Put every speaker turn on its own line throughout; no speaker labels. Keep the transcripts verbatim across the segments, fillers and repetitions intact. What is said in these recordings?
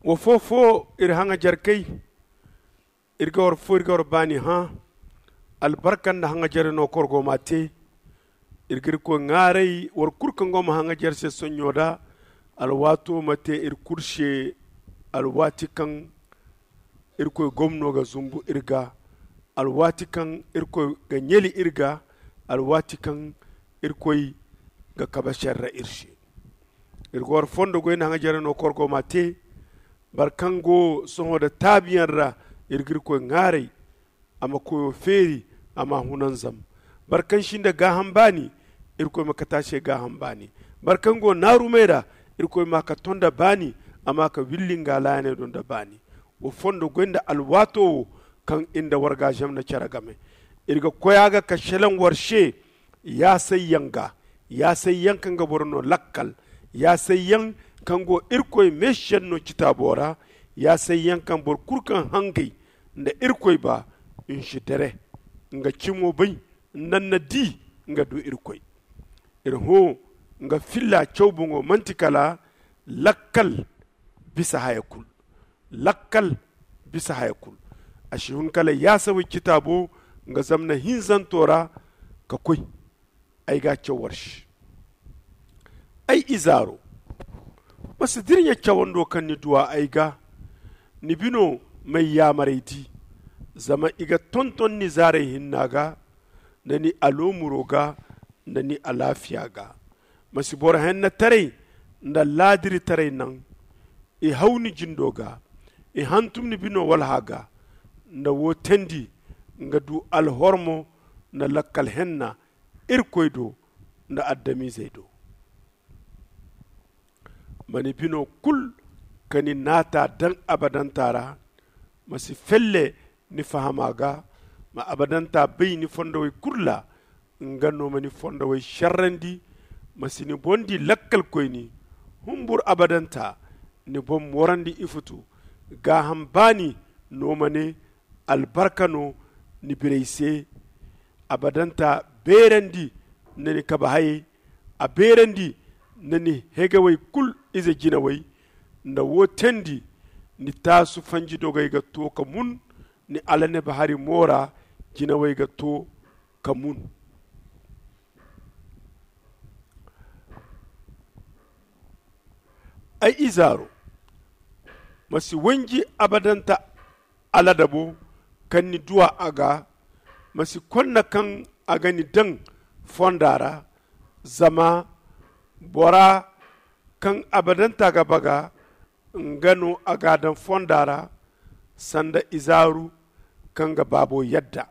wo fofo ir hanga jarkai irga war fo irga war bani ha albarkan da hanga jare no korgo mate irgir ko ngare war kurkan go ma hanga jarse sonyoda alwato mate ir kurshe alwati kan irko gomno ga zumbu irga alwati kan irko ga nyeli irga alwati kan irko ga kabasharra irshe irgo war fondo go hanga jare no korgo mate barkango soho da tabiyan ra irgir ko ngare ama ko feri ama hunan zam barkan shinda ga hambani irko maka tashe ga hambani barkango naru meda irko maka tonda bani ama ka willinga laane don da bani wo fondo gonda alwato kan inda warga jamna caragame irga koyaga ka shelan warshe ya sayyanga ya sayyankan ga borno lakkal ya sayyan kango irkoy meshen no kitabora ya sayyan kan bor kurkan hangai da irkoy ba in shitere nga cimo bai nan na di nga do irkoy irho nga filla chawbungo mantikala lakkal bisa hayakul lakkal bisa hayakul ashihun kala ya sawi kitabo nga zamna hinzan tora ka koy ai ga chawarsh ai izaro masu dirnya kyawun dokan ni duwa aiga ni bino mai ya maraiti zama iga tonton ni zare hinnaga da ni alomuro ga da ni alafiya ga masu bora hanna tare da ladiri tare nan i hauni jindoga i hantum ni bino walhaga da wotendi nga du alhormo na lakkal henna irkoido da addami zaido mani bino kul kani nata dan abadan tara masi felle ni fahamaga ma abadanta bai ni fondawai kurla ngano mani fondawai sharrandi masi ni bondi lakkal koyni humbur abadanta ni bom warandi ifutu ga hambani no mane albarkano ni bireise abadanta berandi nani kabahaye a berandi nani hegawai kul ize jina wai na wotendi ni tasu fanji dogai ga to ka mun ni alane bahari mora jina wai ga to ka mun ai izaro masi wanji abadanta aladabo kan ni duwa aga masi konna kan aga ni dan fondara zama bora kan abadanta ga baga ngano agadan fondara sanda izaru kan ga babo yadda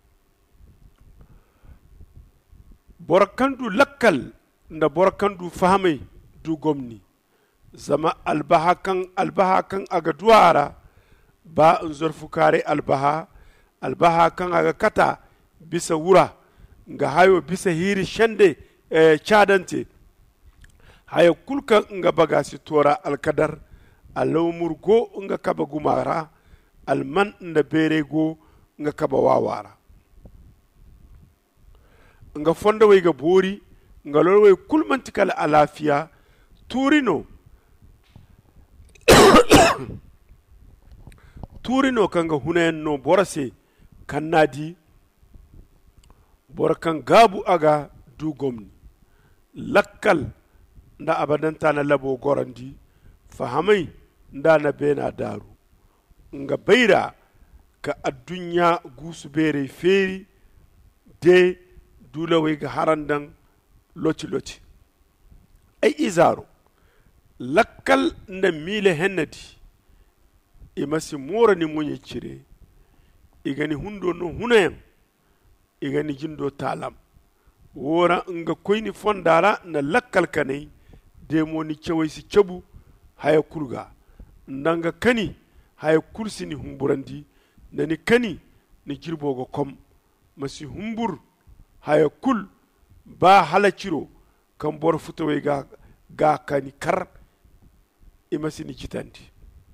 borkandu lakkal nda borkandu fahamai du gomni zama albaha kan albaha kan aga duwara ba nzorfu kare albaha albaha kan aga kata bisa wura nga hayo bisa hiri shande eh, chadante haya kulka nga bagasi tora alkadar alawmur go nga kaba gumara alman nda bere go nga kaba wawara nga fonda way ga bori nga lol way kulmantikal alafiya turino turino kanga hunayen no borase kannadi borkan gabu aga du gomni lakkal nda abadanta na labo gorandi fahamai nda na bena daru nga beira ka addunya gusu bere feri de dulawai ga harandan loti loti ai izaro lakkal nda mile hennadi imasi mora ni munye cire igani hundo no hunayen igani jindo talam wora nga koyni fondara na lakkal kanai demo ni cewai si cebu haya kurga ndanga kani haya kursi ni humburandi nani kani ni jirbogo kom masi humbur haya kul ba halaciro kan bor futawai ga ga kani kar imasi ni citandi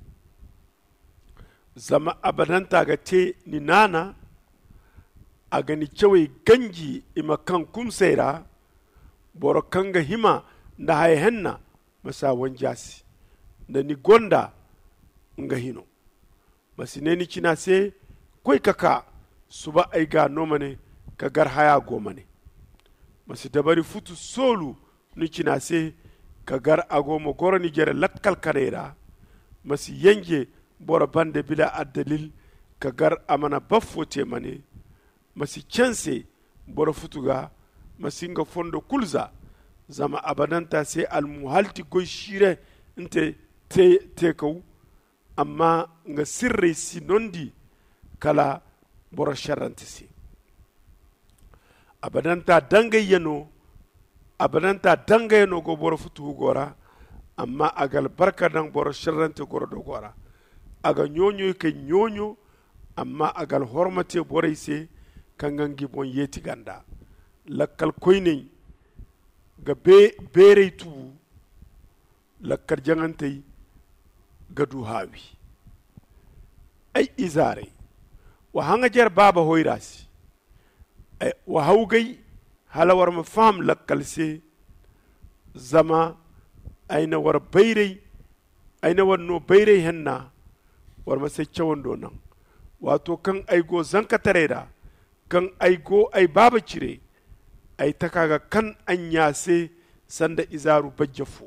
zama abadanta ga te ni nana a gani cewai ganji ima kan kumsera boro kanga hima da haya henna masa wanjasi da ni gonda nga hino masineni cina se koy kaka suba ay ga nomane ka gar haya gomane masi dabari futu solu ni cina se ka gar agomo goroni jere latkal kanera masi yenge bora bande bila addalil ka gar amana baffote mane masi cense bora futuga masi nga fondo kulza zama abadanta se almuhalti goy shire inte te tekau amma nga sirri si nondi kala bora sharranti si abadanta dangayeno abadanta dangayeno go bora futu gora amma agal barka dan bora sharranti gora do gora aga nyonyo ke nyonyo amma agal hormate bora ise kangangi bon yeti ganda lakkal koyne ga be bere tu lakkar jangantay gadu hawi ay izare wa hanga jar baba hoyrasi ay wa hawgay hala war ma fam lakkal se zama ayna war bayre ayna war no bayre henna war ma se cawando nan wato kan ay go zanka tareda kan ay go ay baba cire ay takaga kan anyase sanda izaru bajjafu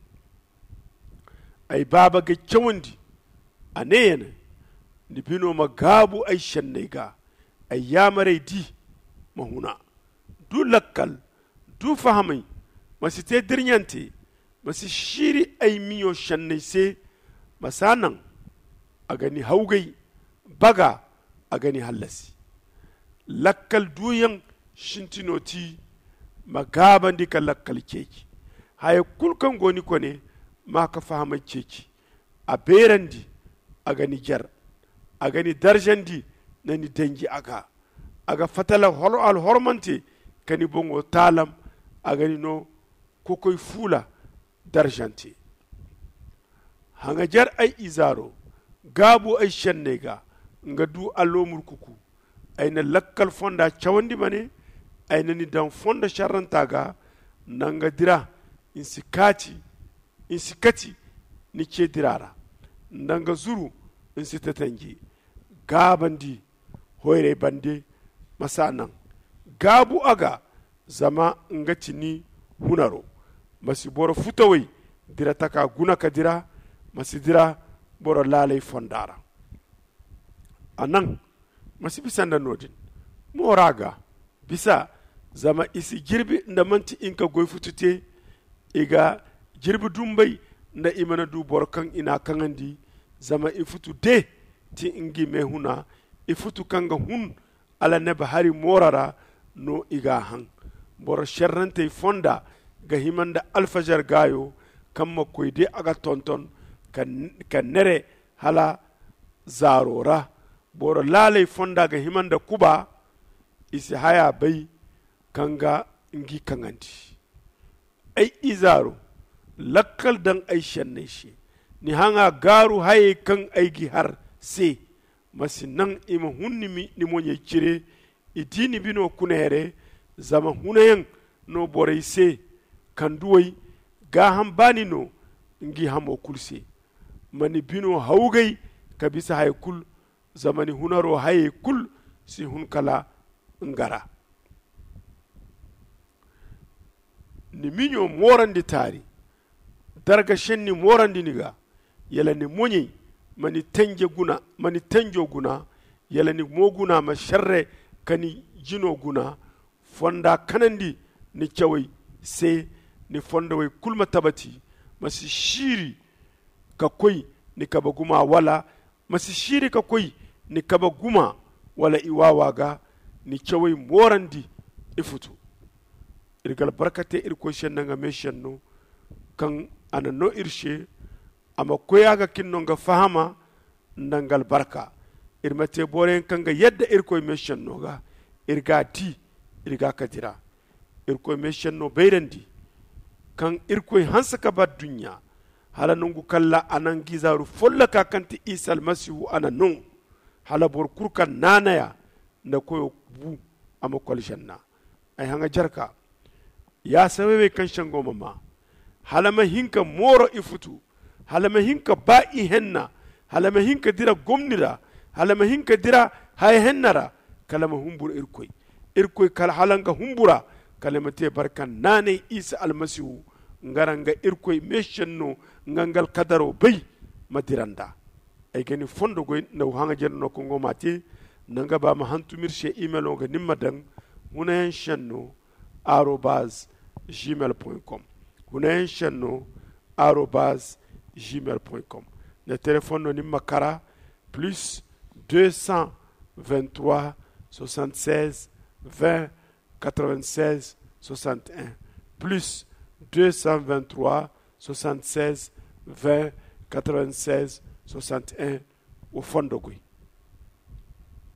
ay baba ga cawandi aneyena ni bino magabu ay shannega ay yamare di mahuna du lakkal du fahamai masi te dirnyante masi shiri ay miyo shannese masanan agani haugai baga agani hallasi lakkal duyan shintinoti magabandi ka lakkal keki haya kulkan goni kone ma ka fahama keki a berandi a gani jar a gani darjandi na ni dangi aga aga fatala holo al hormante kani bongo talam a gani no kokoy fula darjanti hanga jar ay izaro gabu ay shannega nga du alomur kuku ay na lakkal fonda chawandi mane ay na ni dan fonda sharantaga nanga dira insikati insikati ni ke dirara nanga zuru insitatangi gabandi hoire bande masanan gabu aga zama ngati ni hunaro masi boro futawai dira taka guna ka dira masi dira boro lalai fondara anan masi bisanda nodin moraga bisa zama isi jirbi nda manti inka goy futute iga jirbi dumbai nda imana du boro kan ina kangandi zama ifutu de ti ingi mehuna ifutu kanga hun ala neba hari morara no iga hang boro sherrante fonda ga himanda alfajar gayo kamma koyde aga tonton kan kan nere hala zarora boro lalai fonda ga himanda kuba isi haya bai kanga ingi kangandi ai izaro lakkal dan ai shanne shi ni hanga garu haye kan aigi har se masinan ima hunni mi ni monye cire idini bino kunere zama hunayen no bore se kanduwai ga hambani no ngi hamo kulse mani bino haugai kabisa hay kul zamani hunaro hay kul si hun kala ngara ni minyo morandi tari darga shenni morandi niga yala ni monyi mani tenje guna mani tenjo guna yala ni moguna ma sharre kani jino guna fonda kanandi ni chawai se ni fonda wai kulma tabati masi shiri ka koi ni kaba guma wala masi shiri ka koi ni kaba guma wala iwawaga ni chawai morandi ifutu irgal barkate irko shennanga meshenno kan ana no irshe ama koyaga kinno nga fahama nangal barka irmate boren kanga yadda irko meshenno ga irga ti irga kadira irko meshenno beyrandi kan irko hansa ka bad dunya hala nungu kalla anan gizaru folla ka kanti isal masihu ana nun hala bor kurkan nanaya na koyo bu ama kolshanna ay hanga jarka ya sababe kan shango mama halama hinka moro ifutu halama hinka ba i henna halama hinka dira gomnira halama hinka dira hay hennara kalama humbura irkoy irkoy kala halanga humbura kalama te barkan nane isa almasihu ngaranga irkoy meshenno ngangal kadaro bay madiranda ay gani fondo goy na hanga jenno ko ngomati nanga ba ma hantumir she email o ga nimma dan hunen shenno arobase gmail point com hunen shenno arobase gmail point com le téléphone no nimma kara plus deux cent vingt-trois soixante-seize vingt quatre-vingt-seize soixante et un plus deux cent vingt-trois soixante-seize vingt quatre-vingt-seize soixante et un au fond de Gouy.